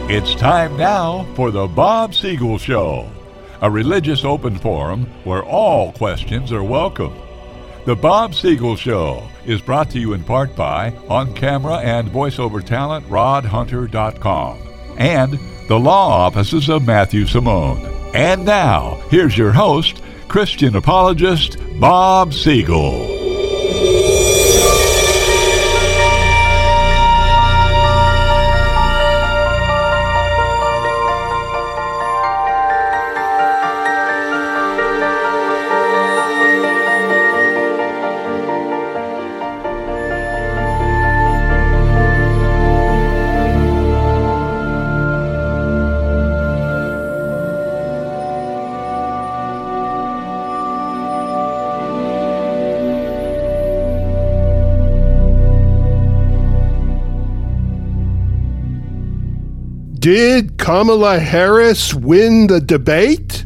It's time now for the Bob Siegel Show, a religious open forum where all questions are welcome. The Bob Siegel Show is brought to you in part by on-camera and voiceover talent rodhunter.com and the law offices of Matthew Simone. And now, here's your host, Christian apologist Bob Siegel. Did Kamala Harris win the debate?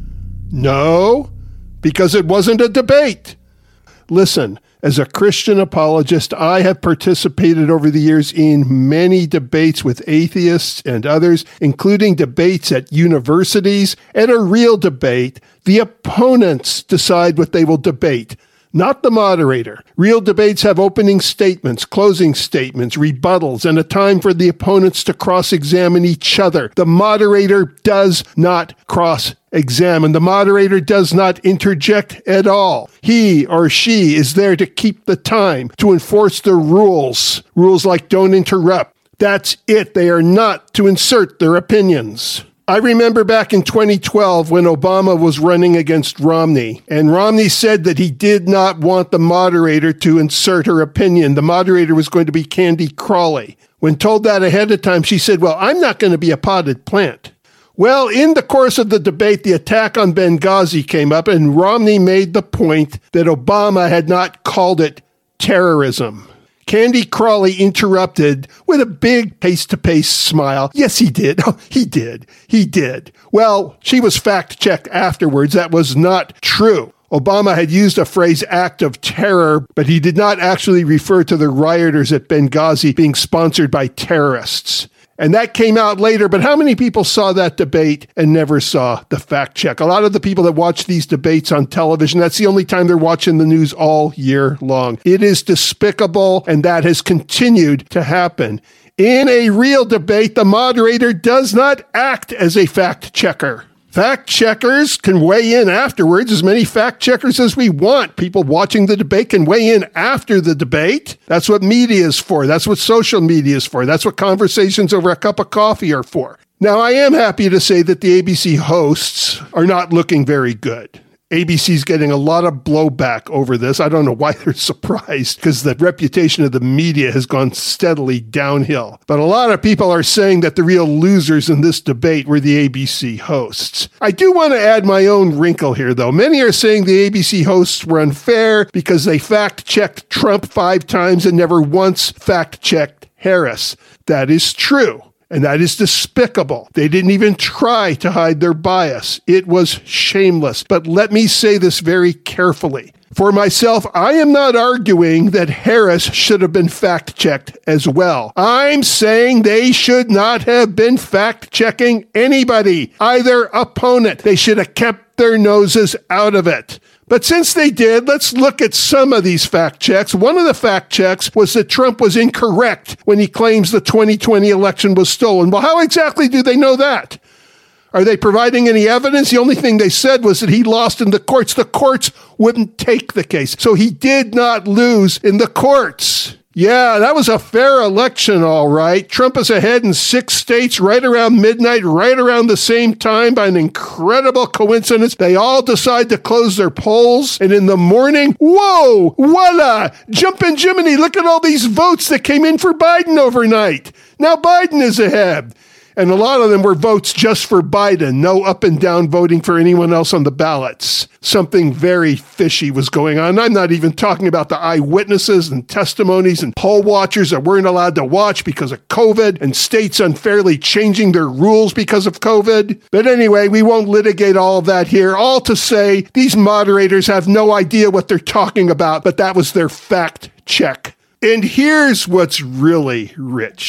No, because it wasn't a debate. Listen, as a Christian apologist, I have participated over the years in many debates with atheists and others, including debates at universities. At a real debate, the opponents decide what they will debate, not the moderator. Real debates have opening statements, closing statements, rebuttals, and a time for the opponents to cross-examine each other. The moderator does not cross-examine. The moderator does not interject at all. He or she is there to keep the time, to enforce the rules. Rules like don't interrupt. That's it. They are not to insert their opinions. I remember back in 2012 when Obama was running against Romney, and Romney said that he did not want the moderator to insert her opinion. The moderator was going to be Candy Crawley. When told that ahead of time, she said, well, I'm not going to be a potted plant. Well, in the course of the debate, the attack on Benghazi came up, and Romney made the point that Obama had not called it terrorism. Candy Crawley interrupted with a big face-to-face smile. Yes, he did. Oh, he did. He did. Well, she was fact-checked afterwards. That was not true. Obama had used a phrase, act of terror, but he did not actually refer to the rioters at Benghazi being sponsored by terrorists. And that came out later, but how many people saw that debate and never saw the fact check? A lot of the people that watch these debates on television, that's the only time they're watching the news all year long. It is despicable, and that has continued to happen. In a real debate, the moderator does not act as a fact checker. Fact checkers can weigh in afterwards, as many fact checkers as we want. People watching the debate can weigh in after the debate. That's what media is for. That's what social media is for. That's what conversations over a cup of coffee are for. Now, I am happy to say that the ABC hosts are not looking very good. ABC's getting a lot of blowback over this. I don't know why they're surprised, because the reputation of the media has gone steadily downhill. But a lot of people are saying that the real losers in this debate were the ABC hosts. I do want to add my own wrinkle here, though. Many are saying the ABC hosts were unfair because they fact-checked Trump 5 times and never once fact-checked Harris. That is true. And that is despicable. They didn't even try to hide their bias. It was shameless. But let me say this very carefully. For myself, I am not arguing that Harris should have been fact-checked as well. I'm saying they should not have been fact-checking anybody, either opponent. They should have kept their noses out of it. But since they did, let's look at some of these fact checks. One of the fact checks was that Trump was incorrect when he claims the 2020 election was stolen. Well, how exactly do they know that? Are they providing any evidence? The only thing they said was that he lost in the courts. The courts wouldn't take the case. So he did not lose in the courts. Yeah, that was a fair election, all right. Trump is ahead in 6 states right around midnight, right around the same time. By an incredible coincidence, they all decide to close their polls. And in the morning, whoa, voila, jumpin' Jiminy, look at all these votes that came in for Biden overnight. Now Biden is ahead. And a lot of them were votes just for Biden, no up and down voting for anyone else on the ballots. Something very fishy was going on. I'm not even talking about the eyewitnesses and testimonies and poll watchers that weren't allowed to watch because of COVID and states unfairly changing their rules because of COVID. But anyway, we won't litigate all of that here. All to say, these moderators have no idea what they're talking about, but that was their fact check. And here's what's really rich.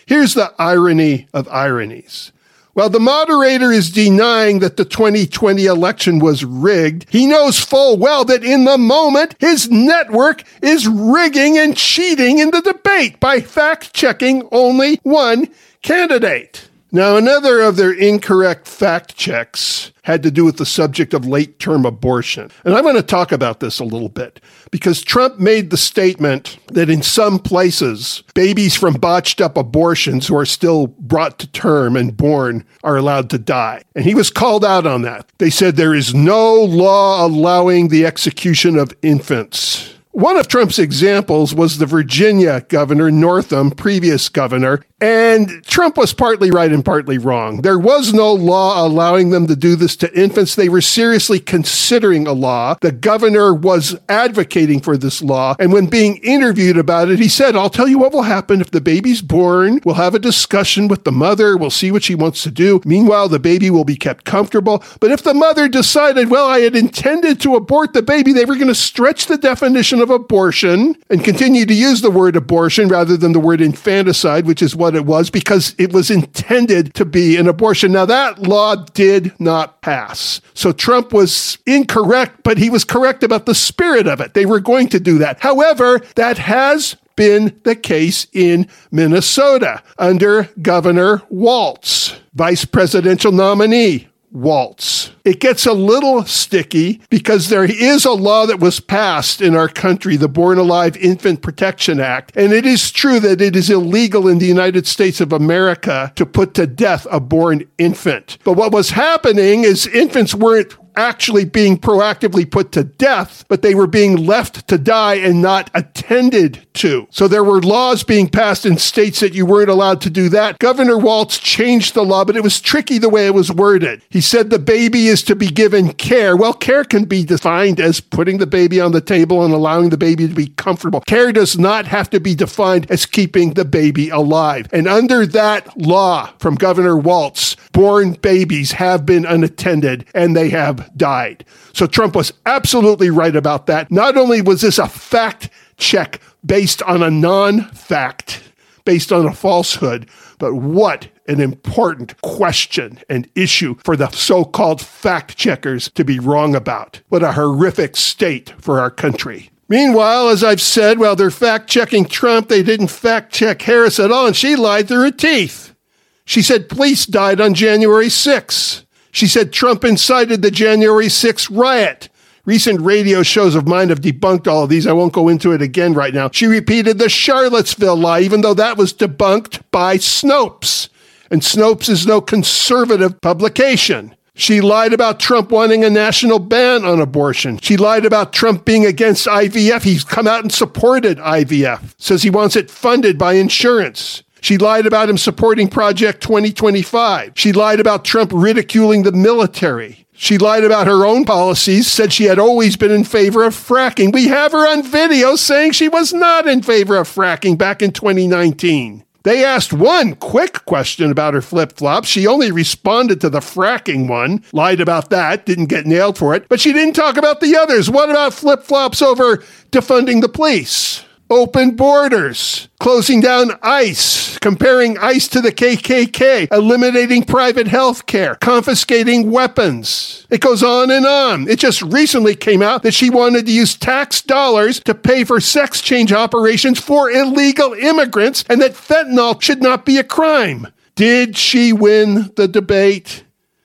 Here's the irony of ironies. While the moderator is denying that the 2020 election was rigged, he knows full well that in the moment, his network is rigging and cheating in the debate by fact-checking only one candidate. Now, another of their incorrect fact checks had to do with the subject of late-term abortion. And I'm going to talk about this a little bit because Trump made the statement that in some places, babies from botched-up abortions who are still brought to term and born are allowed to die. And he was called out on that. They said there is no law allowing the execution of infants. One of Trump's examples was the Virginia governor, Northam, previous governor, and Trump was partly right and partly wrong. There was no law allowing them to do this to infants. They were seriously considering a law. The governor was advocating for this law, and when being interviewed about it, he said, I'll tell you what will happen if the baby's born. We'll have a discussion with the mother. We'll see what she wants to do. Meanwhile, the baby will be kept comfortable. But if the mother decided, well, I had intended to abort the baby, they were going to stretch the definition of abortion and continue to use the word abortion rather than the word infanticide, which is what it was, because it was intended to be an abortion. Now, that law did not pass. So Trump was incorrect, but he was correct about the spirit of it. They were going to do that. However, that has been the case in Minnesota under Governor Walz, vice presidential nominee Walz. It gets a little sticky because there is a law that was passed in our country, the Born Alive Infant Protection Act, and it is true that it is illegal in the United States of America to put to death a born infant. But what was happening is infants weren't actually being proactively put to death, but they were being left to die and not attended to. So there were laws being passed in states that you weren't allowed to do that. Governor Walz changed the law, but it was tricky the way it was worded. He said the baby is to be given care. Well, care can be defined as putting the baby on the table and allowing the baby to be comfortable. Care does not have to be defined as keeping the baby alive. And under that law from Governor Walz, born babies have been unattended and they have died. So Trump was absolutely right about that. Not only was this a fact check based on a non-fact, based on a falsehood, but what an important question and issue for the so-called fact checkers to be wrong about. What a horrific state for our country. Meanwhile, as I've said, while they're fact-checking Trump, they didn't fact-check Harris at all, and she lied through her teeth. She said police died on January 6th. She said Trump incited the January 6th riot. Recent radio shows of mine have debunked all of these. I won't go into it again right now. She repeated the Charlottesville lie, even though that was debunked by Snopes. And Snopes is no conservative publication. She lied about Trump wanting a national ban on abortion. She lied about Trump being against IVF. He's come out and supported IVF. Says he wants it funded by insurance. She lied about him supporting Project 2025. She lied about Trump ridiculing the military. She lied about her own policies, said she had always been in favor of fracking. We have her on video saying she was not in favor of fracking back in 2019. They asked one quick question about her flip-flops. She only responded to the fracking one, lied about that, didn't get nailed for it, but she didn't talk about the others. What about flip-flops over defunding the police? Open borders, closing down ICE, comparing ICE to the KKK, eliminating private health care, confiscating weapons. It goes on and on. It just recently came out that she wanted to use tax dollars to pay for sex change operations for illegal immigrants and that fentanyl should not be a crime. Did she win the debate?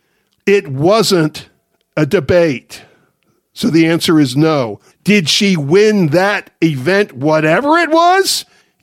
It wasn't a debate. So the answer is no. Did she win that event, whatever it was?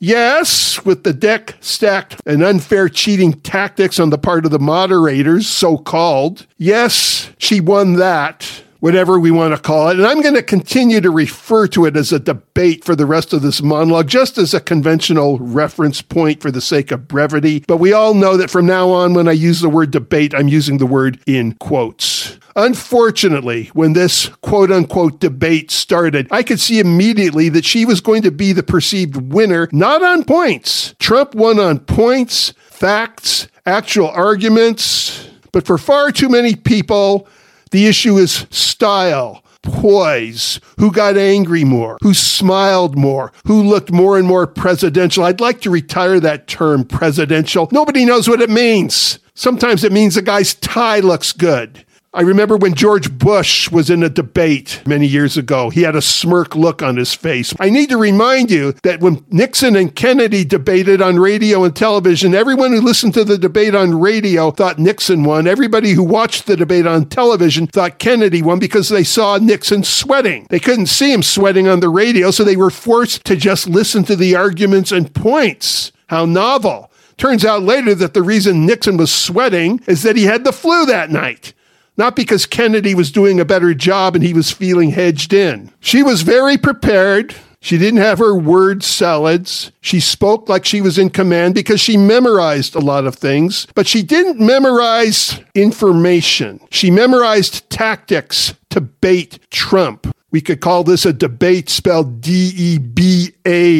Yes, with the deck stacked and unfair cheating tactics on the part of the moderators, so-called. Yes, she won that, whatever we want to call it. And I'm going to continue to refer to it as a debate for the rest of this monologue, just as a conventional reference point for the sake of brevity. But we all know that from now on, when I use the word debate, I'm using the word in quotes. Unfortunately, when this quote-unquote debate started, I could see immediately that she was going to be the perceived winner, not on points. Trump won on points, facts, actual arguments. But for far too many people, the issue is style, poise, who got angry more, who smiled more, who looked more and more presidential. I'd like to retire that term, presidential. Nobody knows what it means. Sometimes it means the guy's tie looks good. I remember when George Bush was in a debate many years ago, he had a smirk look on his face. I need to remind you that when Nixon and Kennedy debated on radio and television, everyone who listened to the debate on radio thought Nixon won. Everybody who watched the debate on television thought Kennedy won because they saw Nixon sweating. They couldn't see him sweating on the radio, so they were forced to just listen to the arguments and points. How novel. Turns out later that the reason Nixon was sweating is that he had the flu that night. Not because Kennedy was doing a better job and he was feeling hedged in. She was very prepared. She didn't have her word salads. She spoke like she was in command because she memorized a lot of things, but she didn't memorize information. She memorized tactics to bait Trump. We could call this a debate spelled D-E-B-A-I-T.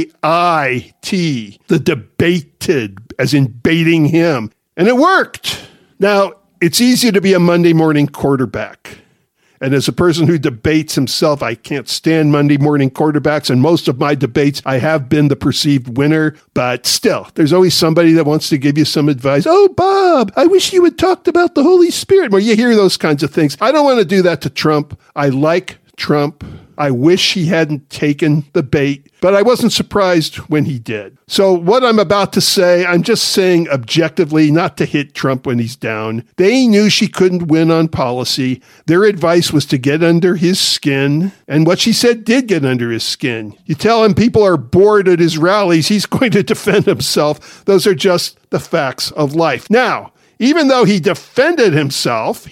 The debated, as in baiting him. And it worked. Now, it's easy to be a Monday morning quarterback. And as a person who debates himself, I can't stand Monday morning quarterbacks. And most of my debates, I have been the perceived winner. But still, there's always somebody that wants to give you some advice. Oh, Bob, I wish you had talked about the Holy Spirit. Well, you hear those kinds of things. I don't want to do that to Trump. I like Trump. I wish he hadn't taken the bait, but I wasn't surprised when he did. So what I'm about to say, I'm just saying objectively, not to hit Trump when he's down. They knew she couldn't win on policy. Their advice was to get under his skin, and what she said did get under his skin. You tell him people are bored at his rallies, he's going to defend himself. Those are just the facts of life. Now, even though he defended himself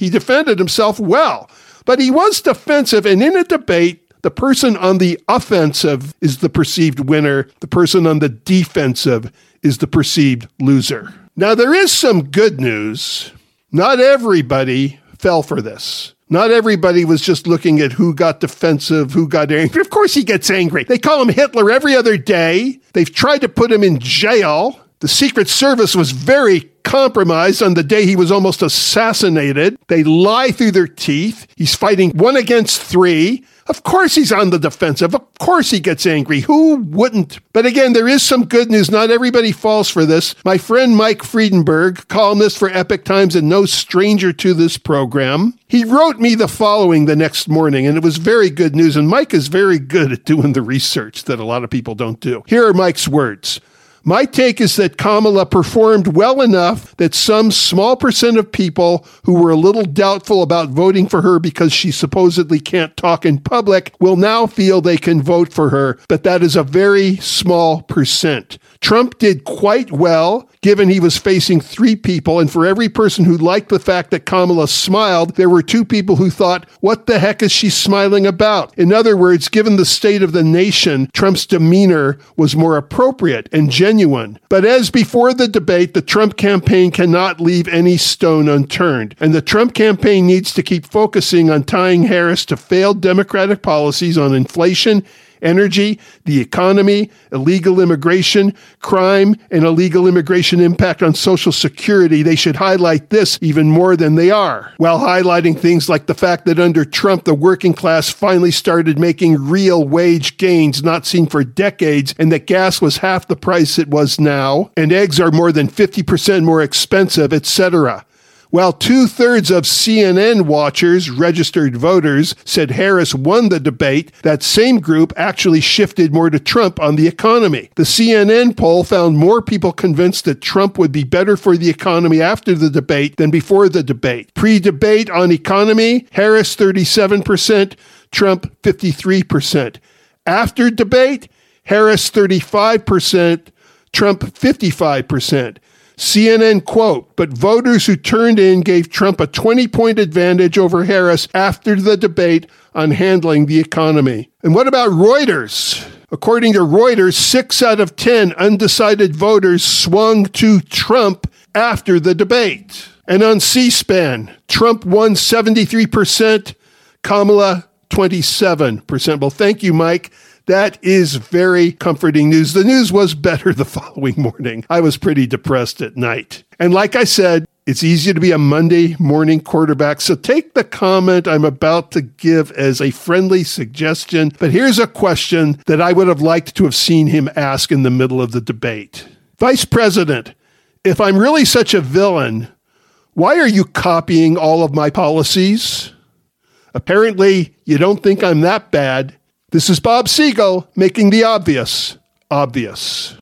well, but he was defensive, and in a debate, the person on the offensive is the perceived winner. The person on the defensive is the perceived loser. Now, there is some good news. Not everybody fell for this. Not everybody was just looking at who got defensive, who got angry. Of course he gets angry. They call him Hitler every other day. They've tried to put him in jail. The Secret Service was very compromised on the day he was almost assassinated. They lie through their teeth. He's fighting 1 against 3. Of course he's on the defensive. Of course he gets angry. Who wouldn't? But again, there is some good news. Not everybody falls for this. My friend Mike Friedenberg, columnist for Epoch Times and no stranger to this program, he wrote me the following the next morning, and it was very good news. And Mike is very good at doing the research that a lot of people don't do. Here are Mike's words. My take is that Kamala performed well enough that some small percent of people who were a little doubtful about voting for her because she supposedly can't talk in public will now feel they can vote for her, but that is a very small percent. Trump did quite well, given he was facing 3 people, and for every person who liked the fact that Kamala smiled, there were 2 people who thought, what the heck is she smiling about? In other words, given the state of the nation, Trump's demeanor was more appropriate and genuine. But as before the debate, the Trump campaign cannot leave any stone unturned, and the Trump campaign needs to keep focusing on tying Harris to failed Democratic policies on inflation, energy, the economy, illegal immigration, crime, and illegal immigration impact on Social Security. They should highlight this even more than they are, while highlighting things like the fact that under Trump, the working class finally started making real wage gains not seen for decades, and that gas was half the price it was now, and eggs are more than 50% more expensive, etc. While 2/3 of CNN watchers, registered voters, said Harris won the debate, that same group actually shifted more to Trump on the economy. The CNN poll found more people convinced that Trump would be better for the economy after the debate than before the debate. Pre-debate on economy, Harris 37%, Trump 53%. After debate, Harris 35%, Trump 55%. CNN quote, but voters who turned in gave Trump a 20-point advantage over Harris after the debate on handling the economy. And what about Reuters? According to Reuters, 6 out of 10 undecided voters swung to Trump after the debate. And on C-SPAN, Trump won 73%, Kamala 27%. Well, thank you, Mike. That is very comforting news. The news was better the following morning. I was pretty depressed at night. And like I said, It's easy to be a Monday morning quarterback, so take the comment I'm about to give as a friendly suggestion. But here's a question that I would have liked to have seen him ask in the middle of the debate. Vice President, if I'm really such a villain, why are you copying all of my policies? Apparently, you don't think I'm that bad. This is Bob Siegel making the obvious obvious.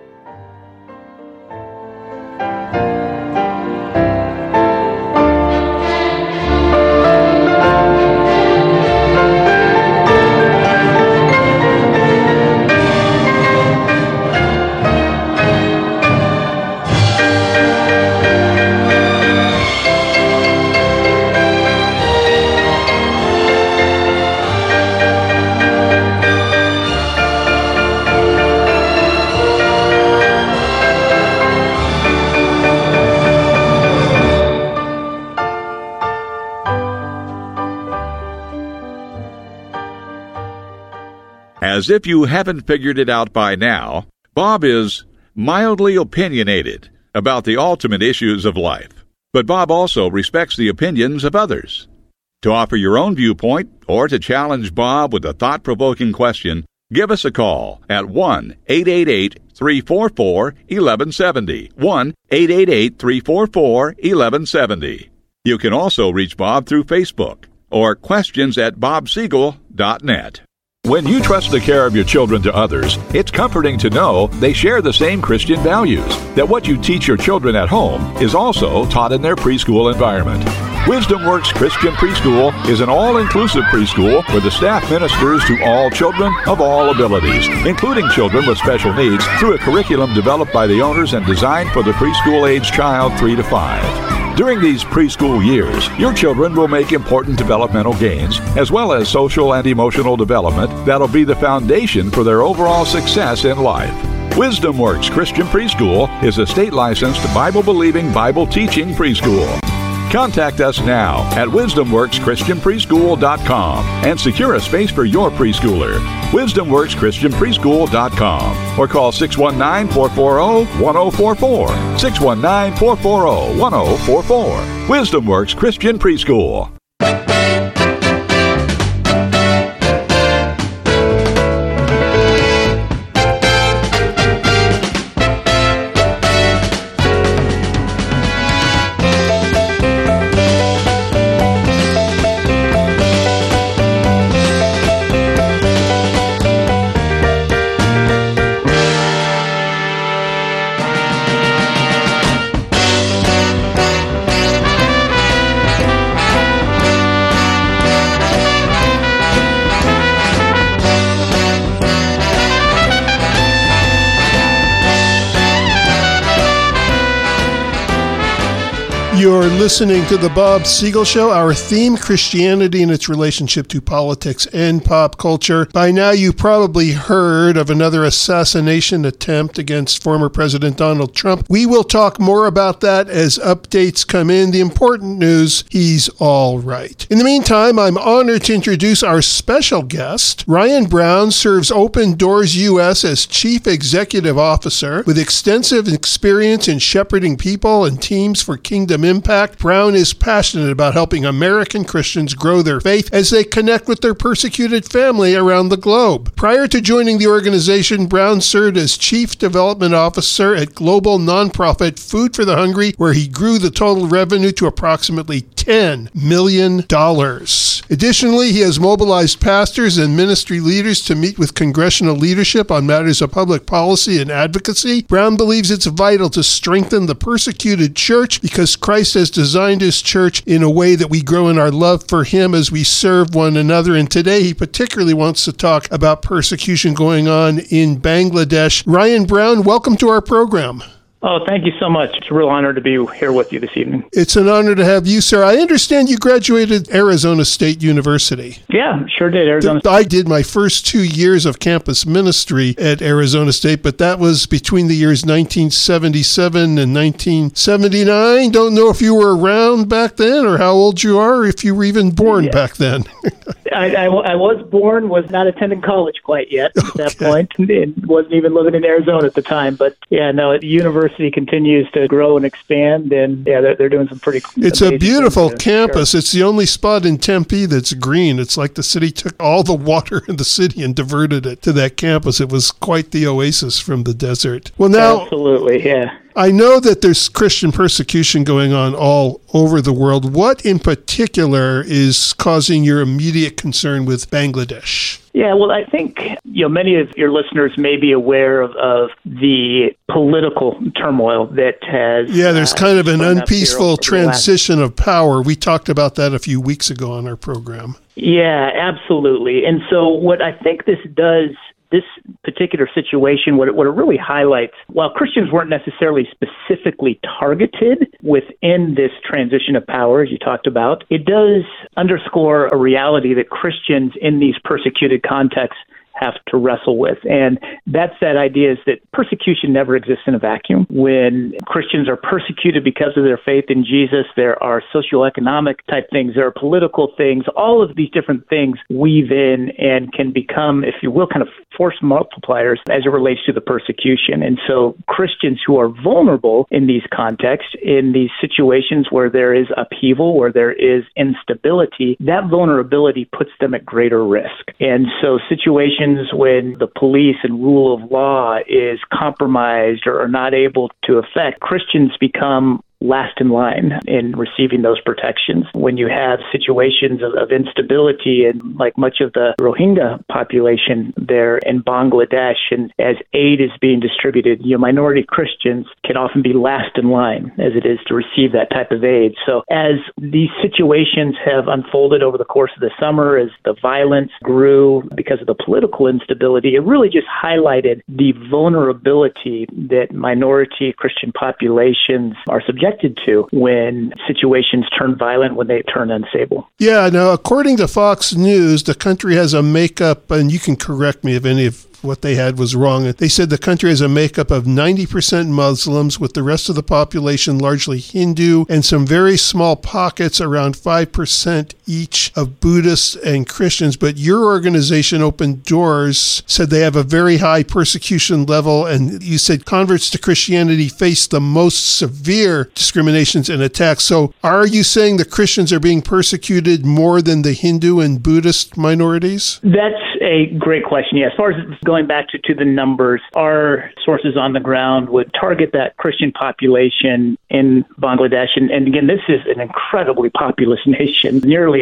As if you haven't figured it out by now, Bob is mildly opinionated about the ultimate issues of life. But Bob also respects the opinions of others. To offer your own viewpoint or to challenge Bob with a thought-provoking question, give us a call at 1-888-344-1170. 1-888-344-1170. You can also reach Bob through Facebook or questions@bobsiegel.net. When you trust the care of your children to others, it's comforting to know they share the same Christian values, that what you teach your children at home is also taught in their preschool environment. Wisdom Works Christian Preschool is an all-inclusive preschool where the staff ministers to all children of all abilities, including children with special needs, through a curriculum developed by the owners and designed for the preschool-age child 3 to 5. During these preschool years, your children will make important developmental gains, as well as social and emotional development that'll be the foundation for their overall success in life. Wisdom Works Christian Preschool is a state-licensed, Bible-believing, Bible-teaching preschool. Contact us now at wisdomworkschristianpreschool.com and secure a space for your preschooler. wisdomworkschristianpreschool.com or call 619-440-1044. 619-440-1044. Wisdom Works Christian Preschool. You're listening to The Bob Siegel Show. Our theme, Christianity and its relationship to politics and pop culture. By now, you've probably heard of another assassination attempt against former President Donald Trump. We will talk more about that as updates come in. The important news, he's all right. In the meantime, I'm honored to introduce our special guest. Ryan Brown serves Open Doors U.S. as Chief Executive Officer with extensive experience in shepherding people and teams for Kingdom Impact. Brown is passionate about helping American Christians grow their faith as they connect with their persecuted family around the globe. Prior to joining the organization, Brown served as Chief Development Officer at global nonprofit Food for the Hungry, where he grew the total revenue to approximately $10 million. Additionally, he has mobilized pastors and ministry leaders to meet with congressional leadership on matters of public policy and advocacy. Brown believes it's vital to strengthen the persecuted church because Christ has designed his church in a way that we grow in our love for him as we serve one another. And today he particularly wants to talk about persecution going on in Bangladesh. Ryan Brown, welcome to our program. Oh, thank you so much. It's a real honor to be here with you this evening. It's an honor to have you, sir. I understand you graduated Arizona State University. Yeah, sure did. Arizona State. I did my first 2 years of campus ministry at Arizona State, but that was between the years 1977 and 1979. Don't know if you were around back then or how old you are, or if you were even born back then. I was born, was not attending college quite yet at that point, and wasn't even living in Arizona at the time. But yeah, no, at the University university continues to grow and expand, and they're doing some pretty It's a beautiful campus. Sure. It's the only spot in Tempe that's green. It's like the city took all the water in the city and diverted it to that campus. It was quite the oasis from the desert. Well, now, absolutely, yeah. I know that there's Christian persecution going on all over the world. What in particular is causing your immediate concern with Bangladesh? Yeah, well, I think many of your listeners may be aware of the political turmoil that has. Yeah, there's kind of an unpeaceful transition of power. We talked about that a few weeks ago on our program. Yeah, absolutely. And so what I think this does, this particular situation, what it really highlights, while Christians weren't necessarily specifically targeted within this transition of power, as you talked about, it does underscore a reality that Christians in these persecuted contexts have to wrestle with. And that's that idea is that persecution never exists in a vacuum. When Christians are persecuted because of their faith in Jesus, there are socioeconomic type things, there are political things, all of these different things weave in and can become, if you will, kind of force multipliers as it relates to the persecution. And so Christians who are vulnerable in these contexts, in these situations where there is upheaval, where there is instability, that vulnerability puts them at greater risk. And so situations when the police and rule of law is compromised or are not able to affect, Christians become last in line in receiving those protections. When you have situations of instability and like much of the Rohingya population there in Bangladesh, and as aid is being distributed, minority Christians can often be last in line as it is to receive that type of aid. So as these situations have unfolded over the course of the summer, as the violence grew because of the political instability, it really just highlighted the vulnerability that minority Christian populations are subjected to when situations turn violent, when they turn unstable. Yeah, now, according to Fox News, the country has a makeup, and you can correct me if any of what they had was wrong. They said the country has a makeup of 90% Muslims, with the rest of the population largely Hindu, and some very small pockets, around 5% each, of Buddhists and Christians. But your organization, Open Doors, said they have a very high persecution level, and you said converts to Christianity face the most severe discriminations and attacks. So are you saying the Christians are being persecuted more than the Hindu and Buddhist minorities? That's a great question. Yeah, as far as going back to the numbers, our sources on the ground would target that Christian population in Bangladesh. And again, this is an incredibly populous nation, nearly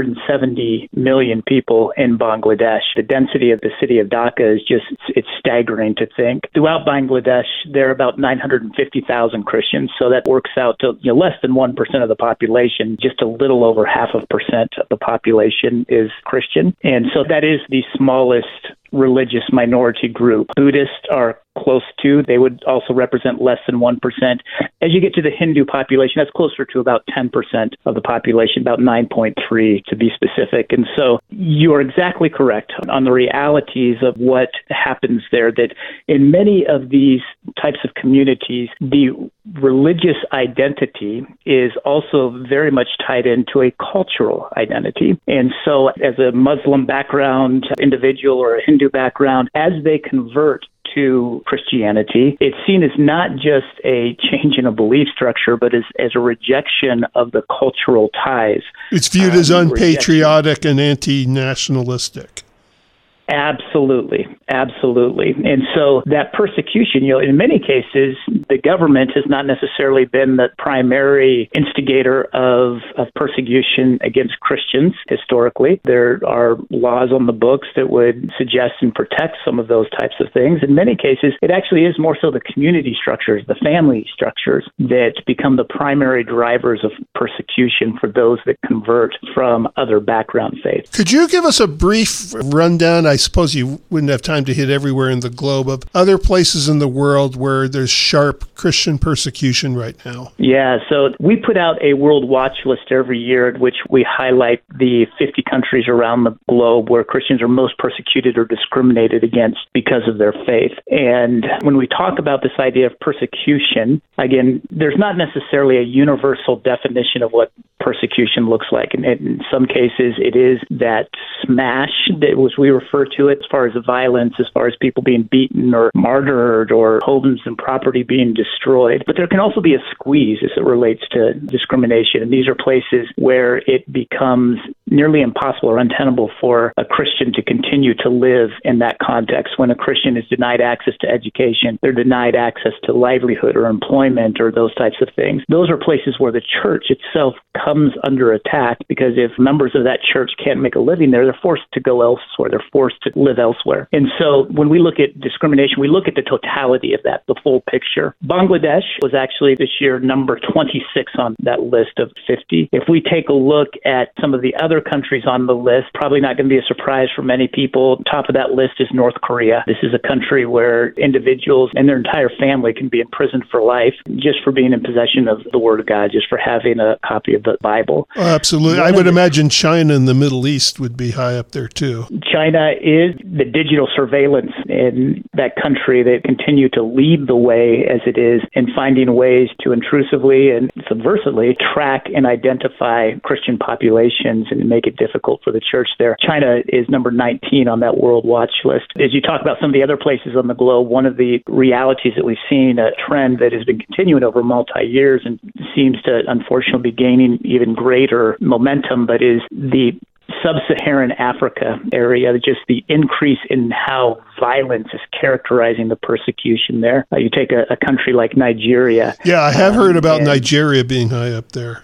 170 million people in Bangladesh. The density of the city of Dhaka is it's staggering to think. Throughout Bangladesh, there are about 950,000 Christians. So that works out to less than 1% of the population. Just a little over 0.5% of the population is Christian. And so that is the smallest religious minority group. Buddhists are close to, they would also represent less than 1%. As you get to the Hindu population, that's closer to about 10% of the population, about 9.3 to be specific. And so you are exactly correct on the realities of what happens there, that in many of these types of communities, the religious identity is also very much tied into a cultural identity. And so as a Muslim background individual or a Hindu background, as they convert to Christianity, it's seen as not just a change in a belief structure, but as a rejection of the cultural ties. It's viewed as unpatriotic and anti-nationalistic. Absolutely. And so that persecution, in many cases, the government has not necessarily been the primary instigator of persecution against Christians historically. There are laws on the books that would suggest and protect some of those types of things. In many cases, it actually is more so the community structures, the family structures that become the primary drivers of persecution for those that convert from other background faiths. Could you give us a brief rundown? I suppose you wouldn't have time to hit everywhere in the globe, of other places in the world where there's sharp Christian persecution right now. Yeah, so we put out a world watch list every year in which we highlight the 50 countries around the globe where Christians are most persecuted or discriminated against because of their faith. And when we talk about this idea of persecution, again, there's not necessarily a universal definition of what persecution looks like. And in some cases, it is that smash that was we refer to it as far as the violence, as far as people being beaten or martyred or homes and property being destroyed. But there can also be a squeeze as it relates to discrimination. And these are places where it becomes nearly impossible or untenable for a Christian to continue to live in that context. When a Christian is denied access to education, they're denied access to livelihood or employment or those types of things. Those are places where the church itself comes under attack, because if members of that church can't make a living there, they're forced to go elsewhere. They're forced to live elsewhere. And so when we look at discrimination, we look at the totality of that, the full picture. Bangladesh was actually this year number 26 on that list of 50. If we take a look at some of the other countries on the list, probably not going to be a surprise for many people. Top of that list is North Korea. This is a country where individuals and their entire family can be imprisoned for life just for being in possession of the Word of God, just for having a copy of the Bible. Oh, absolutely. I would imagine China and the Middle East would be high up there too. China is the digital surveillance in that country that continue to lead the way as it is in finding ways to intrusively and subversively track and identify Christian populations and make it difficult for the church there. China is number 19 on that world watch list. As you talk about some of the other places on the globe, one of the realities that we've seen, a trend that has been continuing over multi-years and seems to unfortunately be gaining even greater momentum, but is the sub-Saharan Africa area, just the increase in how violence is characterizing the persecution there. You take a country like Nigeria. Yeah, I have heard about Nigeria being high up there.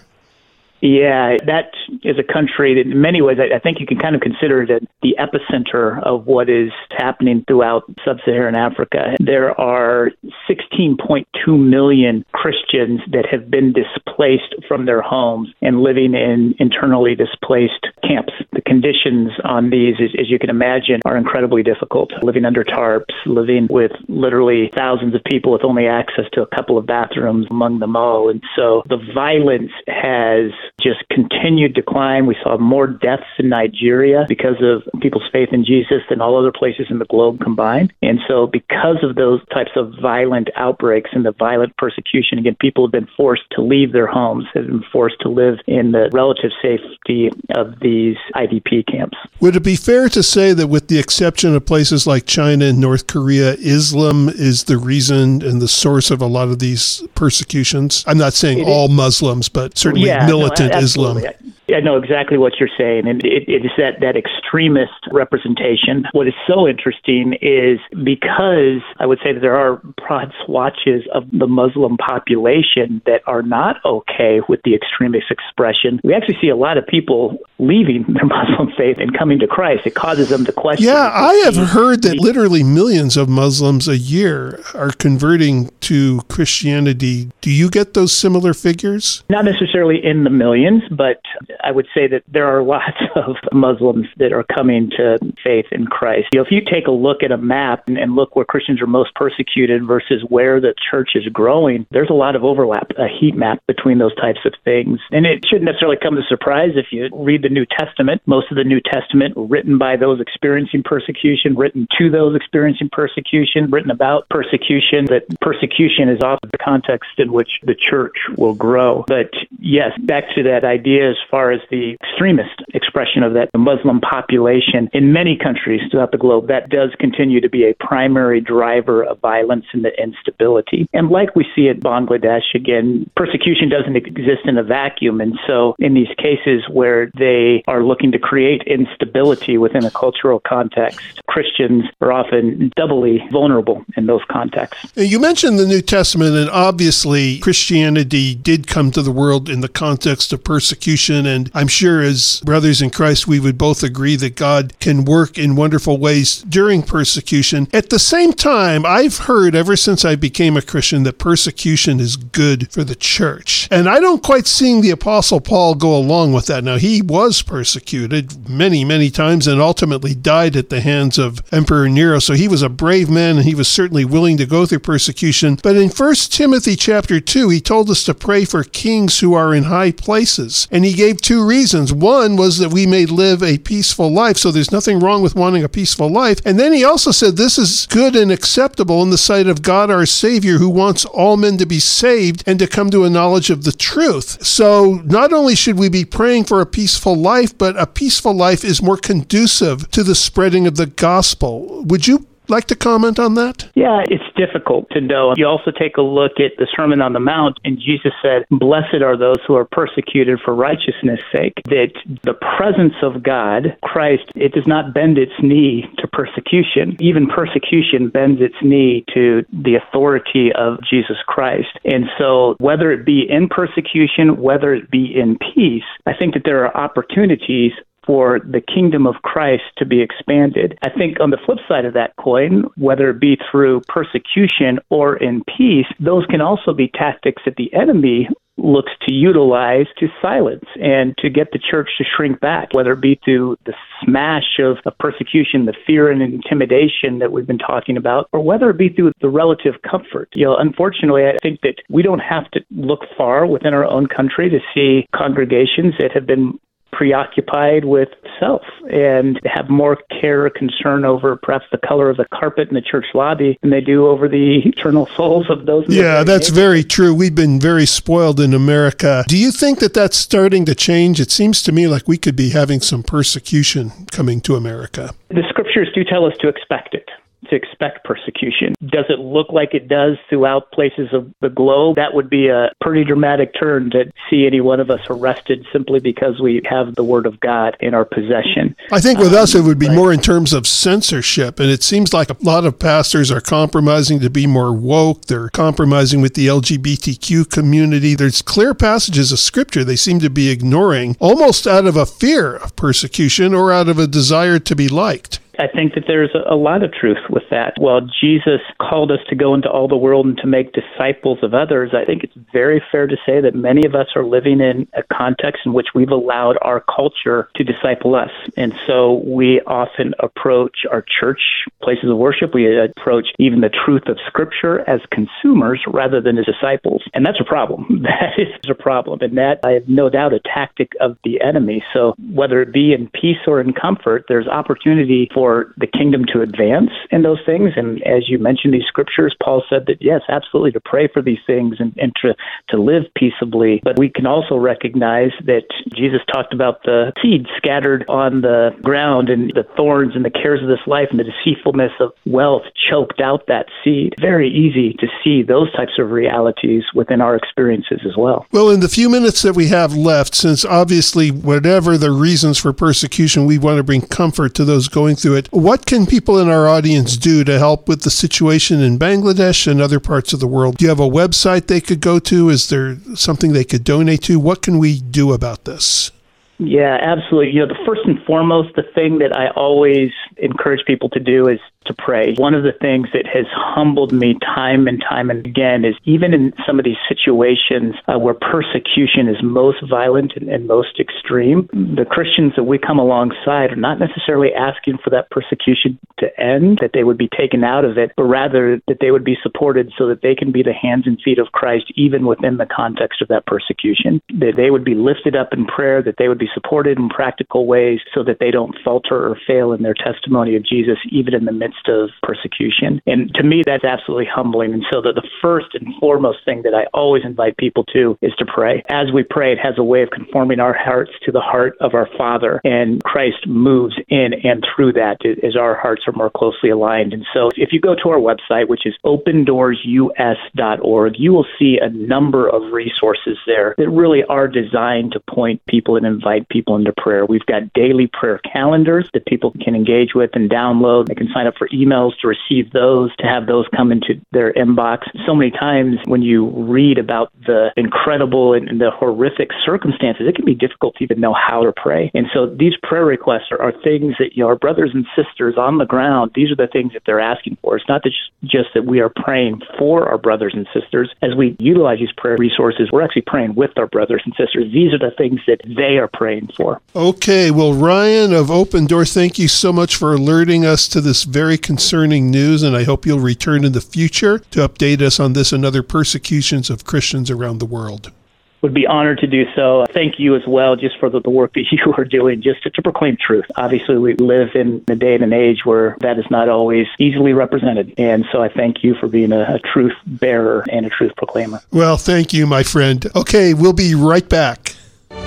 Yeah, that is a country that in many ways I think you can kind of consider it the epicenter of what is happening throughout sub-Saharan Africa. There are 16.2 million Christians that have been displaced from their homes and living in internally displaced camps. The conditions on these, as you can imagine, are incredibly difficult. Living under tarps, living with literally thousands of people with only access to a couple of bathrooms among them all. And so the violence has just continued decline. We saw more deaths in Nigeria because of people's faith in Jesus than all other places in the globe combined. And so because of those types of violent outbreaks and the violent persecution, again, people have been forced to leave their homes, have been forced to live in the relative safety of these IDP camps. Would it be fair to say that with the exception of places like China and North Korea, Islam is the reason and the source of a lot of these persecutions? I'm not saying all Muslims, but certainly militant Islam. I know exactly what you're saying, and it is that extremist representation. What is so interesting is because I would say that there are broad swatches of the Muslim population that are not okay with the extremist expression, we actually see a lot of people leaving their Muslim faith and coming to Christ. It causes them to question. Yeah, I have heard that literally millions of Muslims a year are converting to Christianity. Do you get those similar figures? Not necessarily in the millions, but I would say that there are lots of Muslims that are coming to faith in Christ. If you take a look at a map and look where Christians are most persecuted versus where the church is growing, there's a lot of overlap, a heat map between those types of things. And it shouldn't necessarily come as a surprise if you read the New Testament. Most of the New Testament written by those experiencing persecution, written to those experiencing persecution, written about persecution, that persecution is often the context in which the church will grow. But yes, back to that idea as far as the extremist expression of that Muslim population in many countries throughout the globe, that does continue to be a primary driver of violence and the instability. And like we see at Bangladesh, again, persecution doesn't exist in a vacuum. And so in these cases where they are looking to create instability within a cultural context, Christians are often doubly vulnerable in those contexts. You mentioned the New Testament, and obviously Christianity did come to the world in the context of persecution. And I'm sure as brothers in Christ, we would both agree that God can work in wonderful ways during persecution. At the same time, I've heard ever since I became a Christian that persecution is good for the church. And I don't quite see the Apostle Paul go along with that. Now, he was persecuted many, many times and ultimately died at the hands of Emperor Nero. So he was a brave man and he was certainly willing to go through persecution. But in 1 Timothy chapter 2, he told us to pray for kings who are in high places. And he gave two reasons. One was that we may live a peaceful life, so there's nothing wrong with wanting a peaceful life. And then he also said this is good and acceptable in the sight of God our Savior, who wants all men to be saved and to come to a knowledge of the truth. So not only should we be praying for a peaceful life, but a peaceful life is more conducive to the spreading of the gospel. Would you like to comment on that? Yeah, it's difficult to know. You also take a look at the Sermon on the Mount, and Jesus said, "Blessed are those who are persecuted for righteousness' sake." That the presence of God, Christ, it does not bend its knee to persecution. Even persecution bends its knee to the authority of Jesus Christ. And so whether it be in persecution, whether it be in peace, I think that there are opportunities for the kingdom of Christ to be expanded. I think on the flip side of that coin, whether it be through persecution or in peace, those can also be tactics that the enemy looks to utilize to silence and to get the church to shrink back, whether it be through the smash of persecution, the fear and intimidation that we've been talking about, or whether it be through the relative comfort. Unfortunately, I think that we don't have to look far within our own country to see congregations that have been preoccupied with self and have more care or concern over perhaps the color of the carpet in the church lobby than they do over the eternal souls of those. Yeah, that's very true. We've been very spoiled in America. Do you think that that's starting to change? It seems to me like we could be having some persecution coming to America. The scriptures do tell us to expect it. To expect persecution. Does it look like it does throughout places of the globe? That would be a pretty dramatic turn to see any one of us arrested simply because we have the Word of God in our possession. I think with us it would be more in terms of censorship, and it seems like a lot of pastors are compromising to be more woke. They're compromising with the LGBTQ community. There's clear passages of Scripture they seem to be ignoring, almost out of a fear of persecution or out of a desire to be liked. I think that there's a lot of truth with that. While Jesus called us to go into all the world and to make disciples of others, I think it's very fair to say that many of us are living in a context in which we've allowed our culture to disciple us. And so we often approach our church places of worship, we approach even the truth of Scripture as consumers rather than as disciples. And that's a problem. That is a problem. And that, I have no doubt, a tactic of the enemy. So whether it be in peace or in comfort, there's opportunity for the kingdom to advance in those things. And as you mentioned these scriptures, Paul said that, yes, absolutely, to pray for these things and to live peaceably. But we can also recognize that Jesus talked about the seed scattered on the ground and the thorns and the cares of this life and the deceitfulness of wealth choked out that seed. Very easy to see those types of realities within our experiences as well. Well, in the few minutes that we have left, since obviously whatever the reasons for persecution, we want to bring comfort to those going through it. What can people in our audience do to help with the situation in Bangladesh and other parts of the world? Do you have a website they could go to? Is there something they could donate to? What can we do about this? Yeah, absolutely. The first and foremost, the thing that I always encourage people to do is to pray. One of the things that has humbled me time and time and again is even in some of these situations where persecution is most violent and most extreme, the Christians that we come alongside are not necessarily asking for that persecution to end, that they would be taken out of it, but rather that they would be supported so that they can be the hands and feet of Christ even within the context of that persecution, that they would be lifted up in prayer, that they would be supported in practical ways so that they don't falter or fail in their testimony of Jesus even in the midst of persecution. And to me, that's absolutely humbling. And so the first and foremost thing that I always invite people to is to pray. As we pray, it has a way of conforming our hearts to the heart of our Father, and Christ moves in and through that as our hearts are more closely aligned. And so if you go to our website, which is opendoorsus.org, you will see a number of resources there that really are designed to point people and invite people into prayer. We've got daily prayer calendars that people can engage with and download. They can sign up for emails to receive those, to have those come into their inbox. So many times when you read about the incredible and the horrific circumstances, it can be difficult to even know how to pray. And so these prayer requests are things that our brothers and sisters on the ground, these are the things that they're asking for. It's not just that we are praying for our brothers and sisters. As we utilize these prayer resources, we're actually praying with our brothers and sisters. These are the things that they are praying for. Okay, well, Ryan of Open Door, thank you so much for alerting us to this very concerning news, and I hope you'll return in the future to update us on this and other persecutions of Christians around the world. would be honored to do so. Thank you as well just for the work that you are doing just to proclaim truth. Obviously, we live in a day and an age where that is not always easily represented. And so I thank you for being a truth bearer and a truth proclaimer. Well, thank you, my friend. Okay, we'll be right back.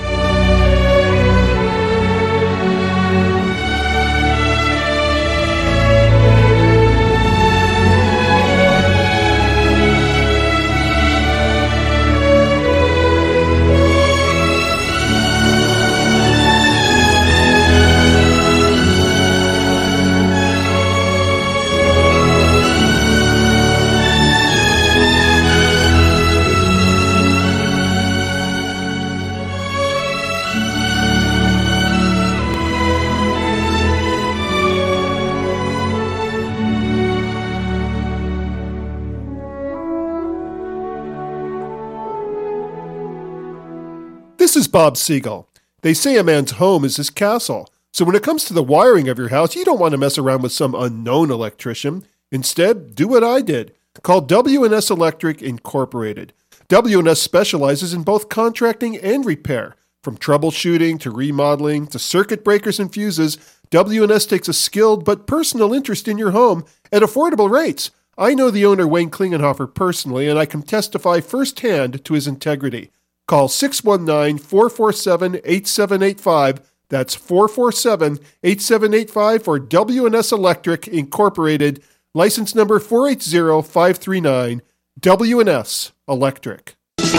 This is Bob Siegel. They say a man's home is his castle. So when it comes to the wiring of your house, you don't want to mess around with some unknown electrician. Instead, do what I did. Call W&S Electric Incorporated. W&S specializes in both contracting and repair. From troubleshooting to remodeling to circuit breakers and fuses, W&S takes a skilled but personal interest in your home at affordable rates. I know the owner, Wayne Klingenhofer, personally, and I can testify firsthand to his integrity. Call 619-447-8785. That's 447-8785 for W&S Electric Incorporated. License number 480539. W&S Electric.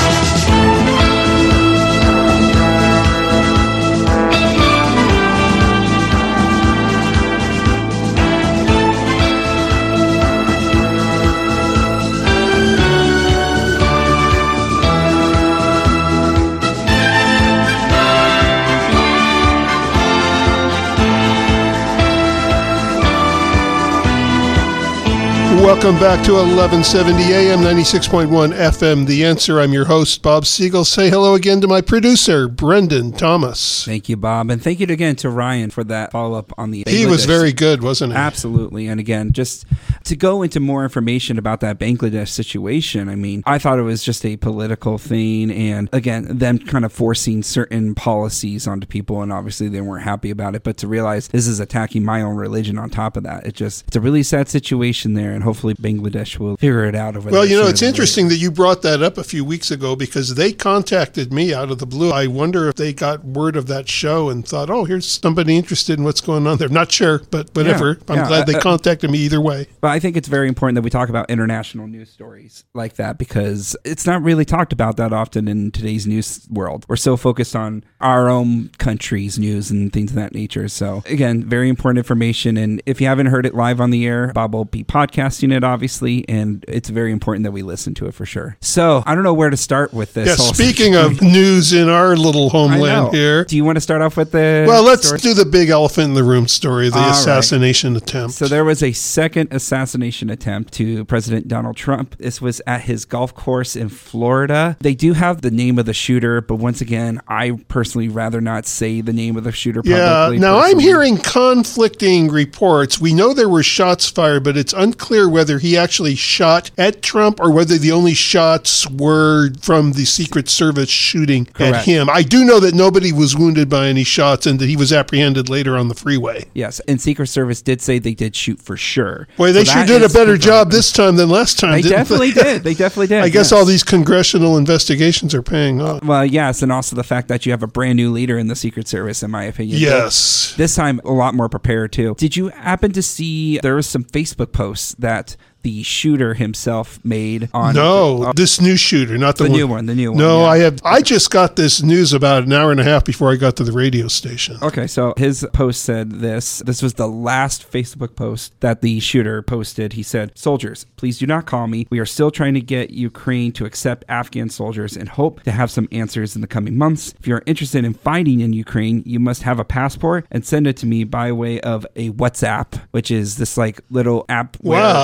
Welcome back to 1170 AM, 96.1 FM. The Answer. I'm your host, Bob Siegel. Say hello again to my producer, Brendan Thomas. Thank you, Bob. And thank you again to Ryan for that follow-up on the Bangladesh. He was very good, wasn't he? Absolutely. And again, just to go into more information about that Bangladesh situation, I mean, I thought it was just a political thing. And again, them kind of forcing certain policies onto people. And obviously they weren't happy about it. But to realize this is attacking my own religion on top of that, it's a really sad situation there. And hopefully Bangladesh will figure it out over there. Well, you know, it's interesting that you brought that up a few weeks ago because they contacted me out of the blue. I wonder if they got word of that show and thought, oh, here's somebody interested in what's going on there. Not sure, but whatever. I'm glad they contacted me either way. But I think it's very important that we talk about international news stories like that because it's not really talked about that often in today's news world. We're so focused on our own country's news and things of that nature. So again, very important information. And if you haven't heard it live on the air, Bob will be podcasting it, obviously, and it's very important that we listen to it for sure. So I don't know where to start with this. Yeah, speaking of news in our little homeland here. Do you want to start off with the Well, let's do the big elephant in the room story, the assassination attempt. So there was a second assassination attempt to President Donald Trump. This was at his golf course in Florida. They do have the name of the shooter, but once again, I personally rather not say the name of the shooter publicly. Yeah, now I'm hearing conflicting reports. We know there were shots fired, but it's unclear whether he actually shot at Trump or whether the only shots were from the Secret Service shooting at him. I do know that nobody was wounded by any shots and that he was apprehended later on the freeway. Yes, and Secret Service did say they did shoot for sure. Boy, they sure did a better job this time than last time, didn't they? They definitely did. I guess all these congressional investigations are paying off. Well, yes, and also the fact that you have a brand new leader in the Secret Service, in my opinion. Yes. This time, a lot more prepared, too. Did you happen to see there was some Facebook posts that the shooter himself made on this new shooter, not the new one. No, yeah. I just got this news about an hour and a half before I got to the radio station. Okay, so his post said this was the last Facebook post that the shooter posted. He said, "Soldiers, please do not call me. We are still trying to get Ukraine to accept Afghan soldiers and hope to have some answers in the coming months. If you're interested in fighting in Ukraine, you must have a passport and send it to me by way of a WhatsApp," which is this like little app. Wow, this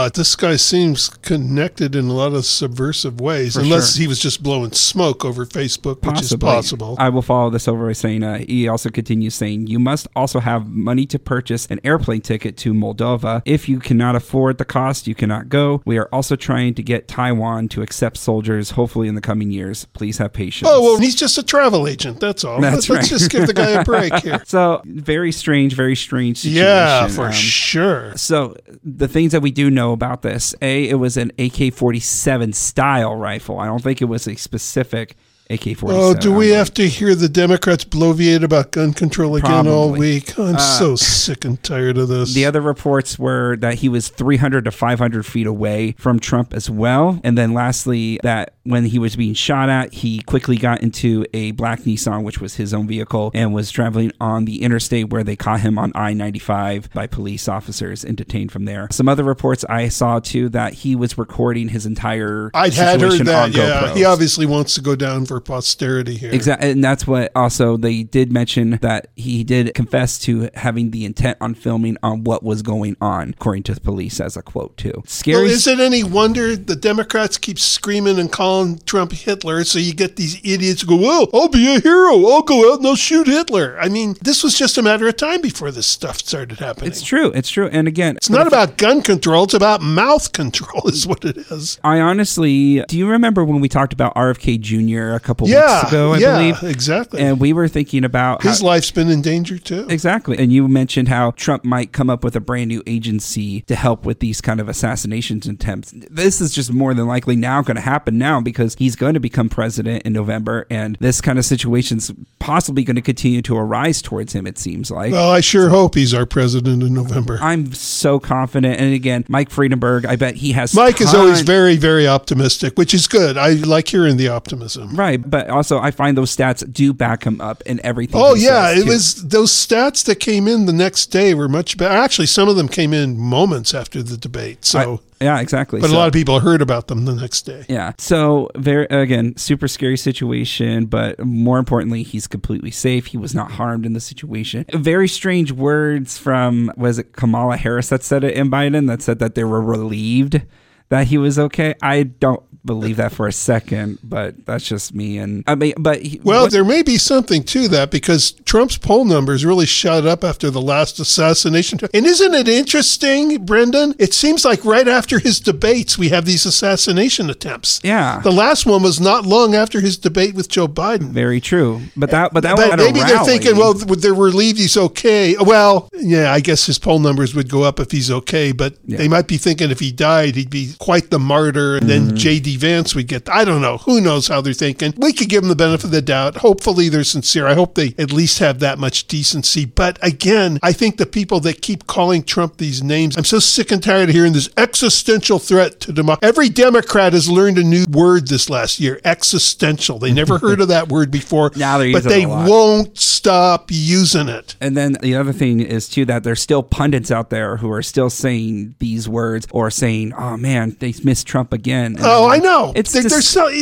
guy seems connected in a lot of subversive ways, unless he was just blowing smoke over Facebook, which is possible. I will follow this over by saying, he also continues saying, you must also have money to purchase an airplane ticket to Moldova. If you cannot afford the cost, you cannot go. We are also trying to get Taiwan to accept soldiers, hopefully in the coming years. Please have patience. Oh, well, he's just a travel agent. That's all. Let's just give the guy a break here. So, very strange situation. Yeah, for sure. So, the things that we do know about this, it was an AK-47 style rifle. I don't think it was a specific AK-47. Oh, do we have to hear the Democrats bloviate about gun control again all week? I'm so sick and tired of this. The other reports were that he was 300 to 500 feet away from Trump as well. And then lastly, that when he was being shot at, he quickly got into a black Nissan, which was his own vehicle, and was traveling on the interstate where they caught him on I-95 by police officers and detained from there. Some other reports I saw, too, that he was recording his entire situation on GoPros. Yeah. He obviously wants to go down for posterity here. Exactly. And that's what also they did mention, that he did confess to having the intent on filming on what was going on, according to the police, as a quote, too. Scary. Well, is it any wonder the Democrats keep screaming and calling Trump Hitler, so you get these idiots who go, well, I'll be a hero. I'll go out and I'll shoot Hitler. I mean, this was just a matter of time before this stuff started happening. It's true. It's true. And again, it's not about gun control. It's about mouth control is what it is. I honestly, do you remember when we talked about RFK Jr. a couple weeks ago, I believe? Yeah, exactly. And we were thinking about his life's been in danger too. Exactly. And you mentioned how Trump might come up with a brand new agency to help with these kind of assassinations attempts. This is just more than likely now going to happen now, because he's going to become president in November, and this kind of situation's possibly going to continue to arise towards him, it seems like. Well, I sure hope he's our president in November. I'm so confident. And again, Mike Friedenberg, I bet he has Mike is always very, very optimistic, which is good. I like hearing the optimism. Right. But also, I find those stats do back him up in everything. Oh, yeah. It was those stats that came in the next day were much better. Actually, some of them came in moments after the debate. So. Yeah, exactly. But a lot of people heard about them the next day. Yeah. So, again, super scary situation, but more importantly, he's completely safe. He was not harmed in the situation. Very strange words from, was it Kamala Harris that said it in Biden, that said that they were relieved that he was okay? I don't believe that for a second, but that's just me. And I mean, but there may be something to that, because Trump's poll numbers really shot up after the last assassination. And isn't it interesting, Brendan? It seems like right after his debates, we have these assassination attempts. Yeah. The last one was not long after his debate with Joe Biden. Very true. But maybe they're thinking, well, they're relieved he's okay. Well, yeah, I guess his poll numbers would go up if he's okay, but they might be thinking if he died, he'd be quite the martyr. And then J.D. Vance would get, I don't know, who knows how they're thinking. We could give them the benefit of the doubt. Hopefully they're sincere. I hope they at least have that much decency. But again, I think the people that keep calling Trump these names, I'm so sick and tired of hearing this existential threat to democracy. Every Democrat has learned a new word this last year, existential. They never heard of that word before, now they're but they won't stop using it. And then the other thing is too, that there's still pundits out there who are still saying these words, or saying, oh man, they missed Trump again. And I know. It's it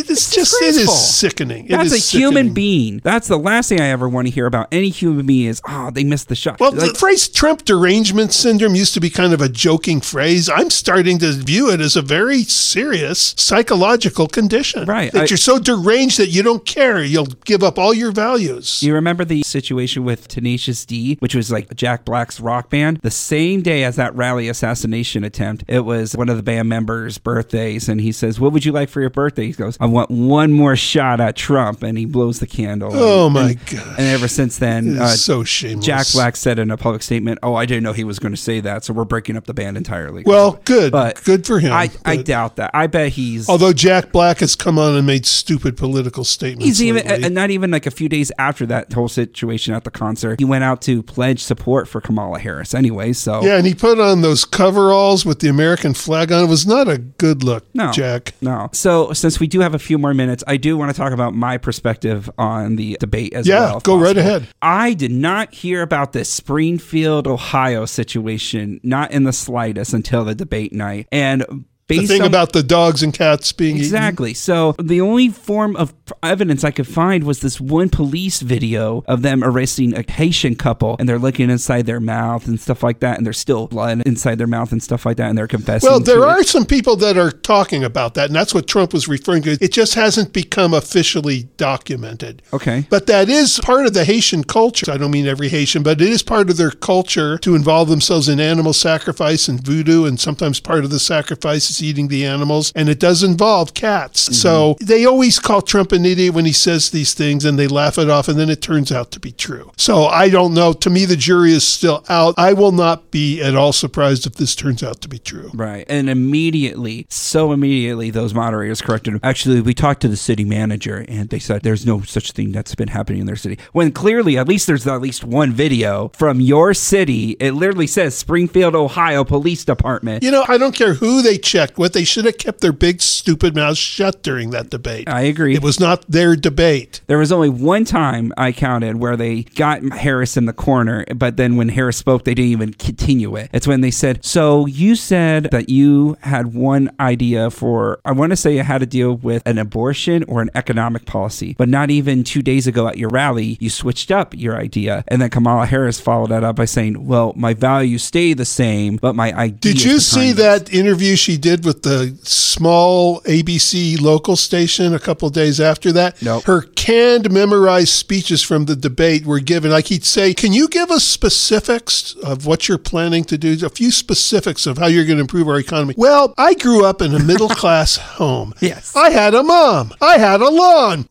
is sickening. That's a human being. That's the last thing I ever want to hear about any human being is, they missed the shot. Well, the phrase Trump derangement syndrome used to be kind of a joking phrase. I'm starting to view it as a very serious psychological condition. Right. That you're so deranged that you don't care. You'll give up all your values. You remember the situation with Tenacious D, which was like Jack Black's rock band? The same day as that rally assassination attempt, it was one of the band members' birthdays, and he says, what would you like for your birthday? He goes, I want one more shot at Trump, and he blows the candle. Oh my God. And ever since then, so shameless. Jack Black said in a public statement, I didn't know he was going to say that, so we're breaking up the band entirely. Well, good. But good for him. I doubt that. I bet he's... Although Jack Black has come on and made stupid political statements. He's even, not even like a few days after that whole situation at the concert, he went out to pledge support for Kamala Harris anyway, so... Yeah, and he put on those coveralls with the American flag on. It was not a good look, Jack. No. So, since we do have a few more minutes, I do want to talk about my perspective on the debate as well. Yeah, go right ahead. I did not hear about this Springfield, Ohio situation, not in the slightest, until the debate night. And based the thing on, about the dogs and cats being exactly. So the only form of evidence I could find was this one police video of them arresting a Haitian couple, and they're looking inside their mouth and stuff like that, and there's still blood inside their mouth and stuff like that, and they're confessing. Well, there to are it. some people that are talking about that, and that's what Trump was referring to. It just hasn't become officially documented. Okay. But that is part of the Haitian culture. I don't mean every Haitian, but it is part of their culture to involve themselves in animal sacrifice and voodoo, and sometimes part of the sacrifice is eating the animals, and it does involve cats. Mm-hmm. So they always call Trump an idiot when he says these things, and they laugh it off, and then it turns out to be true. So I don't know. To me, the jury is still out. I will not be at all surprised if this turns out to be true. Right. And immediately, those moderators corrected him. Actually, we talked to the city manager, and they said there's no such thing that's been happening in their city. When clearly, there's at least one video from your city. It literally says Springfield, Ohio Police Department. You know, I don't care who they checked with. They should have kept their big, stupid mouths shut during that debate. I agree. It was not their debate. There was only one time I counted where they got Harris in the corner, but then when Harris spoke, they didn't even continue it. It's when they said, so you said that you had one idea for, I want to say it had to deal with an abortion or an economic policy, but not even 2 days ago at your rally, you switched up your idea. And then Kamala Harris followed that up by saying, well, my values stay the same, but my idea. Did you see that interview she did with the small ABC local station a couple of days after that? Nope. Her canned, memorized speeches from the debate were given. Like he'd say, can you give us specifics of what you're planning to do? A few specifics of how you're going to improve our economy. Well, I grew up in a middle-class home. Yes. I had a mom. I had a lawn.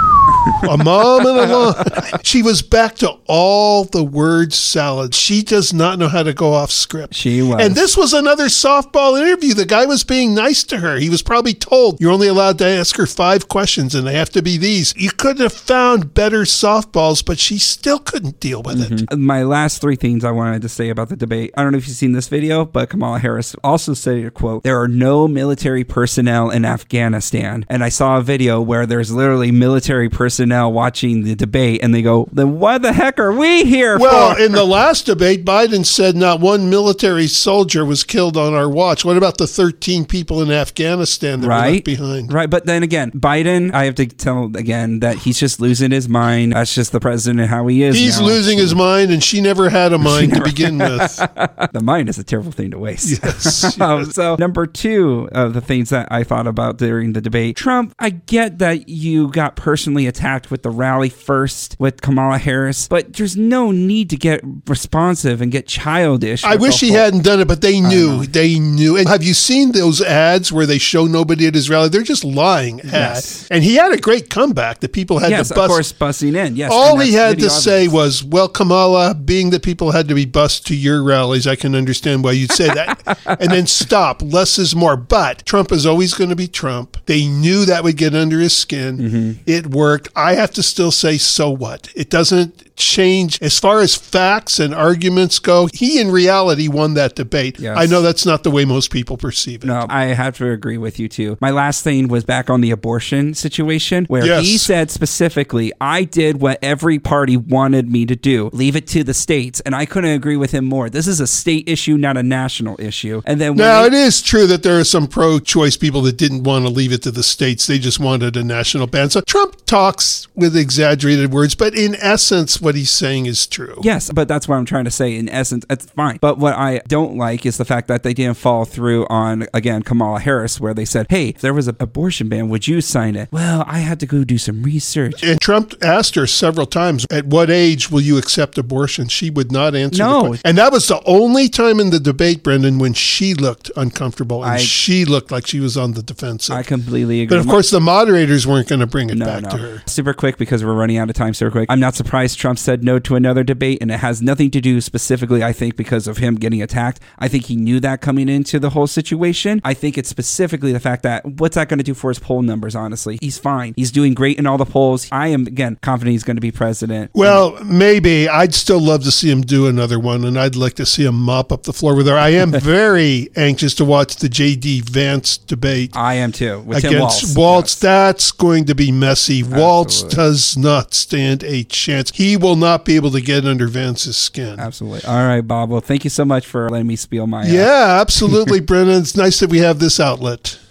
A mom and a lawn. She was back to all the word salad. She does not know how to go off script. She was. And this was another softball interview. The guy was being nice to her. He was probably told, you're only allowed to ask her 5 questions, and they have to be these. You could have found better softballs, but she still couldn't deal with it. My last 3 things I wanted to say about the debate. I don't know if you've seen this video, but Kamala Harris also said, quote, there are no military personnel in Afghanistan. And I saw a video where there's literally military personnel watching the debate, and they go, then what the heck are we here Well, for? in the last debate, Biden said not one military soldier was killed on our watch. What about the 13 people in Afghanistan that were left behind? Right. But then again, Biden, I have to tell again that he's just losing his mind. That's just the president and how he is. He's now. losing his mind, and she never had a mind to begin with. The mind is a terrible thing to waste. Yes. So number 2 of the things that I thought about during the debate, Trump, I get that you got personally attacked with the rally first with Kamala Harris, but there's no need to get responsive and get childish. I wish he hadn't done it, but they knew. They knew. And have you seen those ads where they show nobody at his rally? They're just lying ads. Yes. And he had a great comeback. The people had to bust. Of course, busing in. Yes. All and he that's had video to say evidence. was, well, Kamala, being that people had to be bussed to your rallies, I can understand why you'd say that. And then stop. Less is more. But Trump is always going to be Trump. They knew that would get under his skin. Mm-hmm. It worked. I have to still say, so what? It doesn't change. As far as facts and arguments go, he in reality won that debate. Yes. I know that's not the way most people perceive it. No, I have to agree with you too. My last thing was back on the abortion situation where Yes. he said specifically, I did what every party wanted me to do. Leave it to the states. And I couldn't agree with him more. This is a state issue, not a national issue. And then Now, it is true that there are some pro-choice people that didn't want to leave it to the states. They just wanted a national ban. So Trump talks with exaggerated words, but in essence, what he's saying is true. Yes, but that's what I'm trying to say. In essence, it's fine. But what I don't like is the fact that they didn't follow through on, again, Kamala Harris, where they said, hey, if there was an abortion ban, would you sign it? Well, I had to go do some research. And Trump asked her several times, at what age will you accept abortion? She would not answer No. the question. And that was the only time in the debate, Brendan, when she looked uncomfortable and she looked like she was on the defensive. I completely agree. But of course, the moderators weren't going to bring it back to her. Super quick, because we're running out of time super quick. I'm not surprised Trump said no to another debate, and it has nothing to do specifically, I think, because of him getting attacked. I think he knew that coming into the whole situation. I think it's specifically the fact that what's that going to do for his poll numbers, honestly? He's fine. He's doing great in all the polls. I am, again, confident he's going to be president. Well, maybe. I'd still love to see him do another one, and I'd like to see him mop up the floor with her. I am very anxious to watch the J.D. Vance debate. I am too. With Tim against Walz. Waltz. Yes. That's going to be messy. Waltz Absolutely. does not stand a chance. He will not be able to get under Vance's skin. Absolutely. All right, Bob. Well, thank you so much for letting me spiel my... Yeah, absolutely, Brennan. It's nice that we have this outlet.